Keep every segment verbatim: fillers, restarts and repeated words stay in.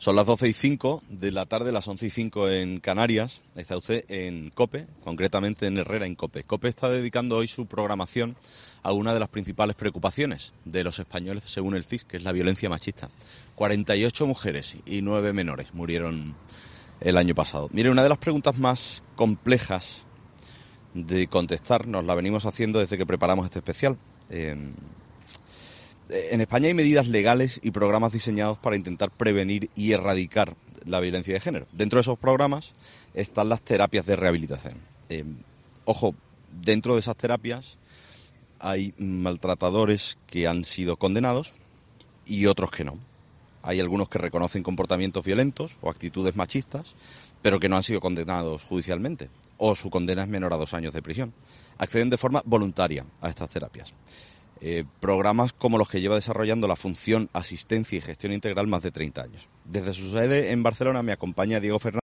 Son las doce y cinco de la tarde, las once y cinco en Canarias. Está usted en COPE, concretamente en Herrera en COPE. COPE está dedicando hoy su programación a una de las principales preocupaciones de los españoles, según el C I S, que es la violencia machista. cuarenta y ocho mujeres y nueve menores murieron el año pasado. Mire, una de las preguntas más complejas de contestar, nos la venimos haciendo desde que preparamos este especial. Eh, En España hay medidas legales y programas diseñados para intentar prevenir y erradicar la violencia de género. Dentro de esos programas están las terapias de rehabilitación. Eh, ojo, dentro de esas terapias hay maltratadores que han sido condenados y otros que no. Hay algunos que reconocen comportamientos violentos o actitudes machistas, pero que no han sido condenados judicialmente, o su condena es menor a dos años de prisión. Acceden de forma voluntaria a estas terapias. Eh, programas como los que lleva desarrollando la Función Asistencia y Gestión Integral más de treinta años. Desde su sede en Barcelona me acompaña Diego Fernández,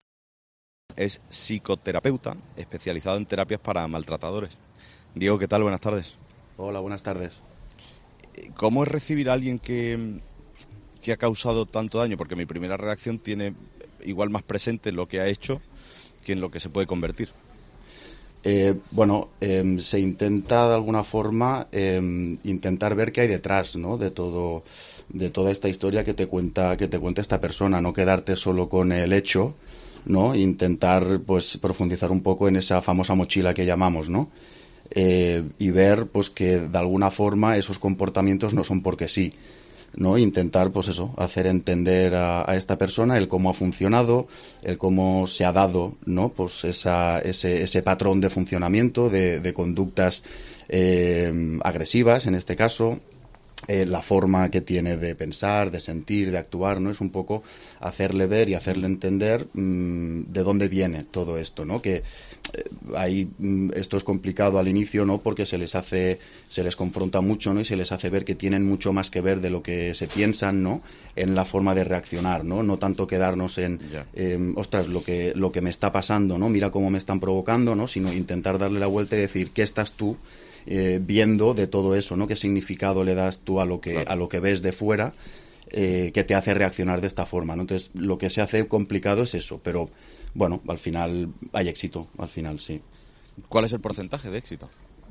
es psicoterapeuta especializado en terapias para maltratadores. Diego, ¿qué tal? Buenas tardes. Hola, buenas tardes. ¿Cómo es recibir a alguien que, que ha causado tanto daño? Porque mi primera reacción tiene igual más presente lo que ha hecho que en lo que se puede convertir. Eh, bueno, eh, se intenta de alguna forma eh, intentar ver qué hay detrás, ¿no? de todo, de toda esta historia que te cuenta, que te cuenta esta persona, no quedarte solo con el hecho, ¿no? Intentar pues profundizar un poco en esa famosa mochila que llamamos, ¿no? Eh, y ver pues que de alguna forma esos comportamientos no son porque sí, ¿no? Intentar, pues eso, hacer entender a, a esta persona el cómo ha funcionado, el cómo se ha dado, ¿no? Pues esa, ese, ese patrón de funcionamiento, de, de conductas eh, agresivas, en este caso, eh, la forma que tiene de pensar, de sentir, de actuar, ¿no? Es un poco hacerle ver y hacerle entender mmm, de dónde viene todo esto, ¿no? Que Ahí esto es complicado al inicio, ¿no? Porque se les hace, se les confronta mucho, ¿no? Y se les hace ver que tienen mucho más que ver de lo que se piensan, ¿no? En la forma de reaccionar, ¿no? No tanto quedarnos en, yeah. eh, ostras, lo que, lo que me está pasando, ¿no? Mira cómo me están provocando, ¿no? Sino intentar darle la vuelta y decir, ¿qué estás tú eh, viendo de todo eso, ¿no? ¿Qué significado le das tú a lo que, claro. a lo que ves de fuera eh, que te hace reaccionar de esta forma, ¿no? Entonces, lo que se hace complicado es eso, pero bueno, al final hay éxito, al final sí. ¿Cuál es el porcentaje de éxito?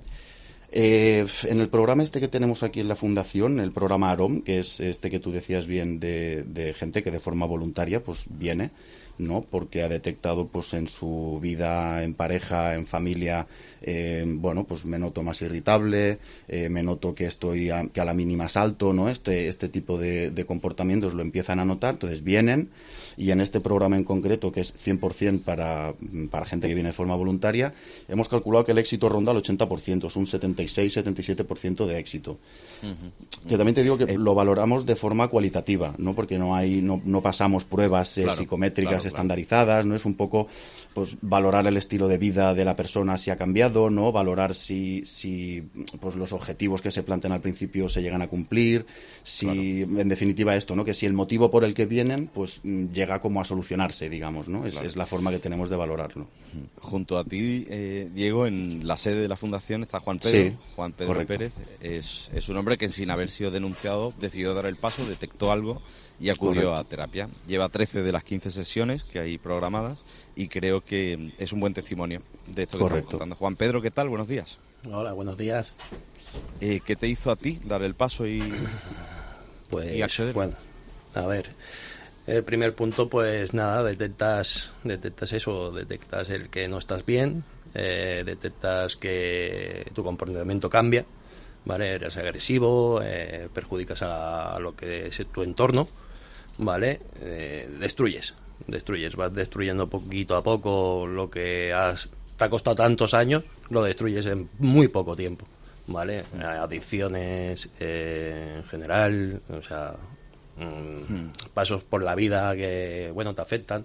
Eh, en el programa este que tenemos aquí en la Fundación, el programa AROM, que es este que tú decías bien de, de gente que de forma voluntaria pues viene, ¿no? Porque ha detectado pues en su vida en pareja, en familia, eh, bueno, pues me noto más irritable, eh, me noto que estoy a, que a la mínima salto, ¿no? Este, este tipo de, de comportamientos lo empiezan a notar, entonces vienen, y en este programa en concreto, que es cien por ciento para, para gente que viene de forma voluntaria, hemos calculado que el éxito ronda el ochenta por ciento, es un setenta y seis setenta y siete por ciento de éxito. Uh-huh. Que también te digo que eh, lo valoramos de forma cualitativa, ¿no? Porque no hay no, no pasamos pruebas eh, claro, psicométricas claro, estandarizadas, claro. ¿no? Es un poco pues valorar el estilo de vida de la persona si ha cambiado, ¿no? Valorar si, si pues los objetivos que se plantean al principio se llegan a cumplir, si claro. en definitiva esto, ¿no? Que si el motivo por el que vienen pues llega como a solucionarse, digamos, ¿no? Es, claro. es la forma que tenemos de valorarlo. Junto a ti, eh, Diego, en la sede de la Fundación está Juan Pedro. Sí, Juan Pedro correcto. Pérez es, es un hombre que sin haber sido denunciado decidió dar el paso, detectó algo y acudió correcto. a terapia. Lleva trece de las quince sesiones que hay programadas y creo que es un buen testimonio de esto que correcto. estamos contando. Juan Pedro, ¿qué tal? Buenos días. Hola, buenos días. Eh, ¿Qué te hizo a ti dar el paso y, pues, y acceder? Bueno, a ver, el primer punto, pues nada, detectas, detectas eso, detectas el que no estás bien, eh, detectas que tu comportamiento cambia, ¿vale? Eres agresivo, eh, perjudicas a, la, a lo que es tu entorno, ¿vale? Eh, destruyes, destruyes, vas destruyendo poquito a poco lo que has, te ha costado tantos años, lo destruyes en muy poco tiempo, ¿vale? Adicciones eh, en general, o sea, mmm, pasos por la vida que, bueno, te afectan.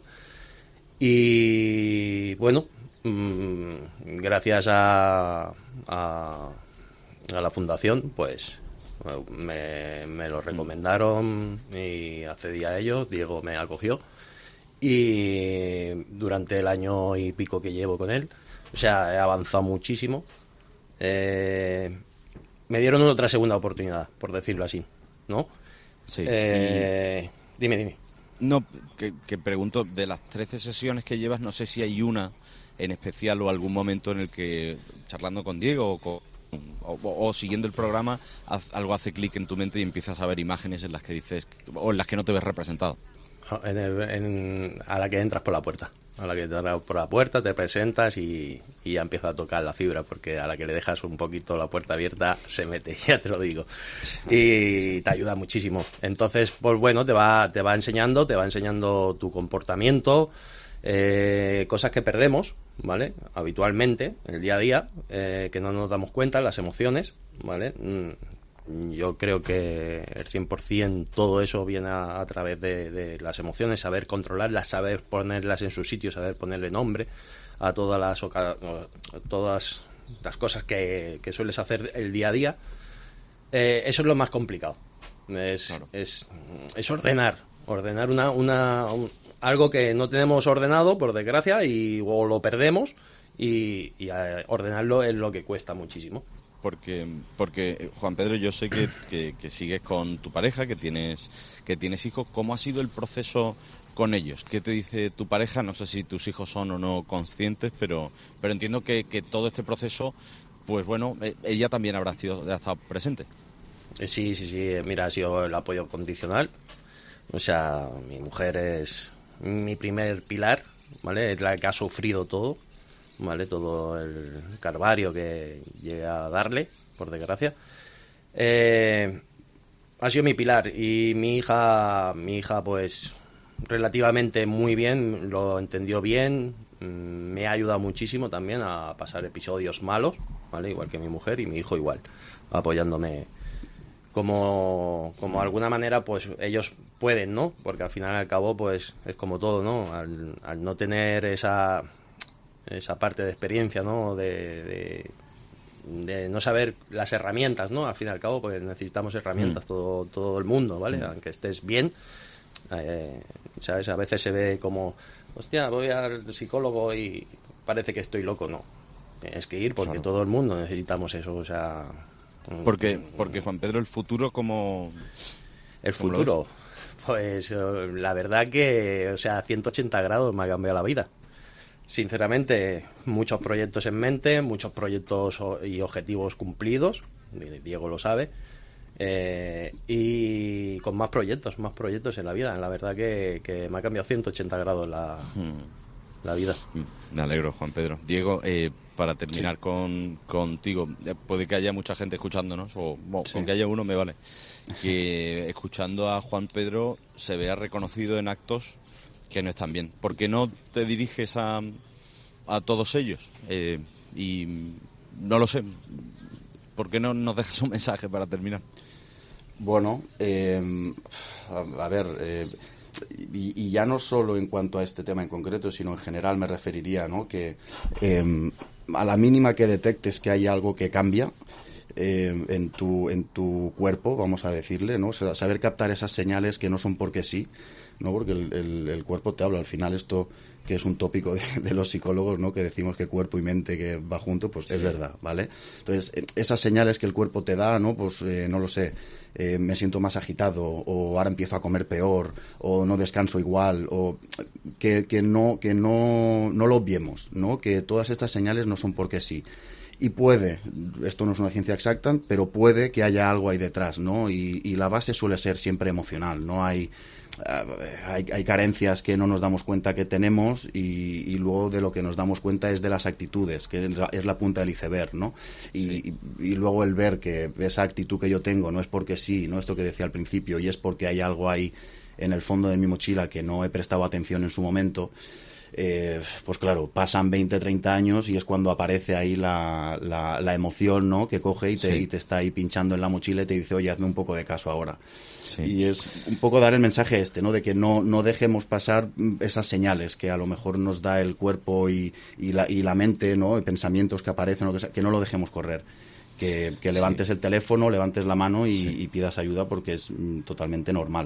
Y, bueno, mmm, gracias a, a, a la Fundación, pues me, me lo recomendaron y accedí a ello. Diego me acogió. Y durante el año y pico que llevo con él, o sea, he avanzado muchísimo. Eh, me dieron otra segunda oportunidad, por decirlo así, ¿no? Sí. Eh, y... Dime, dime. No, que, que pregunto, de las trece sesiones que llevas, no sé si hay una en especial o algún momento en el que, charlando con Diego o, con, o, o siguiendo el programa, haz, algo hace clic en tu mente y empiezas a ver imágenes en las que dices, o en las que no te ves representado. En el, en, a la que entras por la puerta. A la que entras por la puerta, te presentas y, y ya empieza a tocar la fibra, porque a la que le dejas un poquito la puerta abierta se mete, ya te lo digo. Y te ayuda muchísimo. Entonces, pues bueno, te va, te va enseñando, te va enseñando tu comportamiento, eh, cosas que perdemos, ¿vale? Habitualmente, en el día a día, eh, que no nos damos cuenta, las emociones, ¿vale? Yo creo que el cien por ciento todo eso viene a, a través de, de las emociones, saber controlarlas, saber ponerlas en su sitio, saber ponerle nombre a todas las a todas las cosas que, que sueles hacer el día a día. Eh, eso es lo más complicado. Es, claro. es, es ordenar, ordenar una, una un, algo que no tenemos ordenado, por desgracia, y o lo perdemos, y, y a, ordenarlo es lo que cuesta muchísimo. Porque, porque Juan Pedro, yo sé que, que, que sigues con tu pareja, que tienes, que tienes hijos. ¿Cómo ha sido el proceso con ellos? ¿Qué te dice tu pareja? No sé si tus hijos son o no conscientes, pero, pero entiendo que, que todo este proceso, pues bueno, ella también habrá sido, ha estado presente. Sí, sí, sí. Mira, ha sido el apoyo condicional. O sea, mi mujer es mi primer pilar, ¿vale? Es la que ha sufrido todo. ¿Vale? Todo el calvario que llegué a darle, por desgracia. Eh, ha sido mi pilar y mi hija, mi hija pues relativamente muy bien, lo entendió bien, me ha ayudado muchísimo también a pasar episodios malos, ¿vale? Igual que mi mujer, y mi hijo igual, apoyándome como, como de alguna manera pues ellos pueden, ¿no? Porque al final y al cabo pues es como todo, ¿no? Al, al no tener esa... esa parte de experiencia, ¿no? De, de, de no saber las herramientas, ¿no? Al fin y al cabo, pues necesitamos herramientas, mm. todo, todo el mundo, ¿vale? Mm. Aunque estés bien, eh, ¿sabes? A veces se ve como, hostia, voy al psicólogo y parece que estoy loco. No, tienes que ir porque claro. Todo el mundo necesitamos eso, o sea... Porque, porque Juan Pedro, el futuro, ¿cómo...? El futuro, pues la verdad que, o sea, ciento ochenta grados me ha cambiado la vida. Sinceramente, muchos proyectos en mente, muchos proyectos y objetivos cumplidos, Diego lo sabe, eh, y con más proyectos, más proyectos en la vida. La verdad que, que me ha cambiado ciento ochenta grados la, hmm. la vida. Me alegro, Juan Pedro. Diego, eh, para terminar sí. con contigo, puede que haya mucha gente escuchándonos, o bueno, sí. con que haya uno me vale, que escuchando a Juan Pedro se vea reconocido en actos que no están bien. ¿Por qué no te diriges a, a todos ellos? Eh, y no lo sé. ¿Por qué no nos dejas un mensaje para terminar? Bueno, eh, a, a ver, eh, y, y ya no solo en cuanto a este tema en concreto, sino en general me referiría, ¿no? Que eh, a la mínima que detectes que hay algo que cambia eh, en tu en tu cuerpo, vamos a decirle, ¿no? O sea, saber captar esas señales que no son porque sí, no, porque el, el, el cuerpo te habla. Al final esto que es un tópico de, de los psicólogos, ¿no? Que decimos que cuerpo y mente que va junto, pues sí. Es verdad, ¿vale? Entonces, esas señales que el cuerpo te da, ¿no? Pues eh, no lo sé, eh, me siento más agitado, o ahora empiezo a comer peor, o no descanso igual, o que, que no que no, no lo obviemos, ¿no? Que todas estas señales no son porque sí. Y puede, esto no es una ciencia exacta, pero puede que haya algo ahí detrás, ¿no? Y, y la base suele ser siempre emocional, ¿no? Hay, hay, hay carencias que no nos damos cuenta que tenemos y, y luego de lo que nos damos cuenta es de las actitudes, que es la, es la punta del iceberg, ¿no? Y, sí. y, y luego el ver que esa actitud que yo tengo no es porque sí, no esto que decía al principio, y es porque hay algo ahí en el fondo de mi mochila que no he prestado atención en su momento. Eh, pues claro, pasan veinte, treinta años y es cuando aparece ahí la, la, la emoción, ¿no? Que coge y te, sí. y te está ahí pinchando en la mochila y te dice, oye, hazme un poco de caso ahora. Sí. Y es un poco dar el mensaje este, ¿no? De que no, no dejemos pasar esas señales que a lo mejor nos da el cuerpo y, y, la, y la mente, ¿no? Y pensamientos que aparecen, o que, sea, que no lo dejemos correr. Que, que levantes sí. el teléfono, levantes la mano y, sí. y pidas ayuda porque es mm, totalmente normal.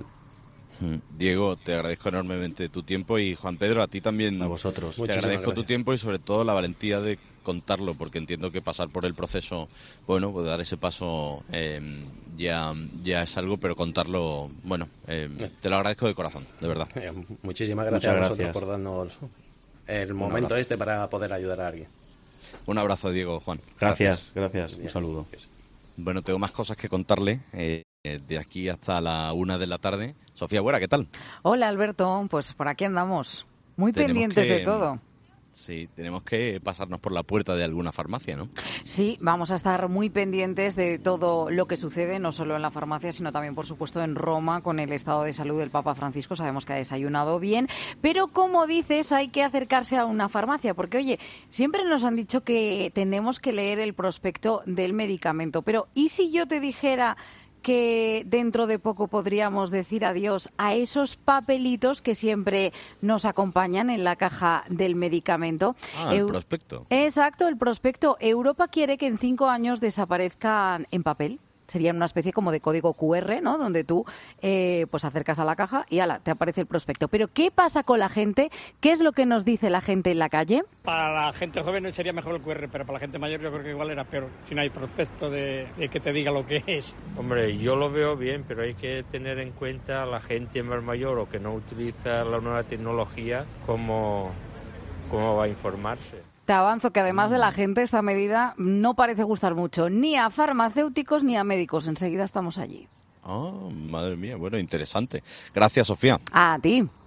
Diego, te agradezco enormemente tu tiempo, y Juan Pedro, a ti también. A vosotros. Te agradezco tu tiempo y sobre todo la valentía de contarlo, porque entiendo que pasar por el proceso, bueno, pues dar ese paso eh, ya, ya es algo, pero contarlo, bueno, eh, te lo agradezco de corazón, de verdad. Eh, muchísimas gracias Muchas a vosotros gracias. por darnos el momento este para poder ayudar a alguien. Un abrazo, Diego, Juan. Gracias, gracias. Un saludo. Bueno, tengo más cosas que contarle. Eh, de aquí hasta la una de la tarde. Sofía Buera, ¿qué tal? Hola, Alberto. Pues por aquí andamos. Muy Tenemos pendientes que- de todo. Sí, tenemos que pasarnos por la puerta de alguna farmacia, ¿no? Sí, vamos a estar muy pendientes de todo lo que sucede, no solo en la farmacia, sino también, por supuesto, en Roma, con el estado de salud del Papa Francisco. Sabemos que ha desayunado bien, pero como dices, hay que acercarse a una farmacia, porque, oye, siempre nos han dicho que tenemos que leer el prospecto del medicamento, pero ¿y si yo te dijera que dentro de poco podríamos decir adiós a esos papelitos que siempre nos acompañan en la caja del medicamento? Ah, el Eu- prospecto. Exacto, el prospecto. Europa quiere que en cinco años desaparezcan en papel. Sería una especie como de código cu erre, ¿no? Donde tú eh, pues acercas a la caja y ala, te aparece el prospecto. Pero ¿qué pasa con la gente? ¿Qué es lo que nos dice la gente en la calle? Para la gente joven sería mejor el cu erre, pero para la gente mayor yo creo que igual era peor, si no hay prospecto de, de que te diga lo que es. Hombre, yo lo veo bien, pero hay que tener en cuenta a la gente más mayor o que no utiliza la nueva tecnología, cómo, cómo va a informarse. Te avanzo que además de la gente, esta medida no parece gustar mucho ni a farmacéuticos ni a médicos. Enseguida estamos allí. Ah, madre mía, bueno, interesante. Gracias, Sofía. A ti.